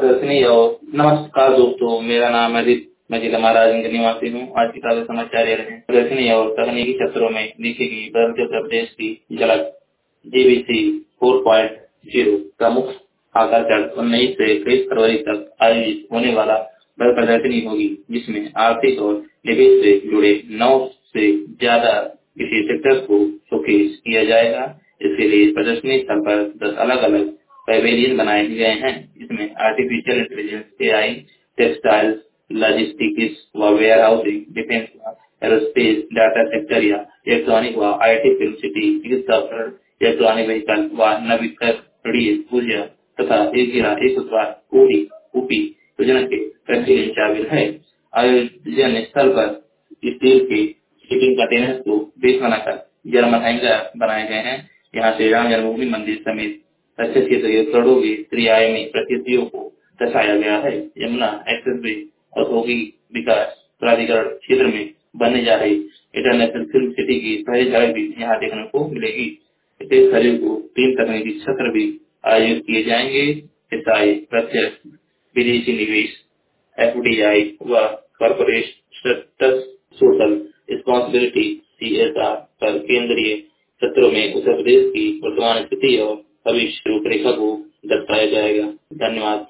प्रदर्शनी और नमस्कार दोस्तों, मेरा नाम अजीत, मैं जिला महाराजगंज निवासी हूँ। आज की ताज़ा समाचार ये रहे। प्रदर्शनी और तकनीकी क्षेत्रों में लिखेगी बदलते उत्तर प्रदेश की झलक। जीबीसी 4.0 का मुख्य आकर्षण 19 से 23 फरवरी तक आयोजित होने वाला बल प्रदर्शनी होगी, जिसमें आर्थिक और निवेश से जुड़े 9 से ज्यादा किसी सेक्टर को शोकेस किया जाएगा। इसके लिए प्रदर्शनी स्थल पर 10 अलग अलग पैवेलियन बनाए गए हैं, जिसमें artificial intelligence, AI, textiles, logistics व वेयर हाउसिंग, डिफेंस व एरोस्पेस, डाटा सेक्टर या इलेक्ट्रॉनिक व आईटी, फिल्म सिटी, चिकित्सा उपकरण, इलेक्ट्रॉनिक व्हीकल व नवीकरणीय ऊर्जा तथा एक उत्पाद ओपी योजना के पैवेलियन शामिल है। आयोजन स्थल पर स्टील के शिपिंग कंटेनर्स को बेस बनाकर जर्मन हैंगर बनाए गए हैं। यहाँ श्री राम जन्मभूमि मंदिर समेत अच्छे क्षेत्र के करोड़ों की त्रिआयामी प्रकृतियों को दर्शाया गया है। यमुना एक्सप्रेसवे औद्योगिक विकास प्राधिकरण क्षेत्र में बनने जा रही इंटरनेशनल फिल्म सिटी की पहली झलक भी यहाँ देखने को मिलेगी। इस शरीर को 3 तकनीकी सत्र भी आयोजित किए जाएंगे। एसआई, प्रत्यक्ष विदेशी निवेश, एफडीआई व कॉर्पोरेट सोशल रिस्पॉन्सिबिलिटी सीएसआर पर केंद्रीय सत्रों में उत्तर प्रदेश की वर्तमान स्थिति और भविष्य रूपरेखा को दर्शाया जाएगा। धन्यवाद।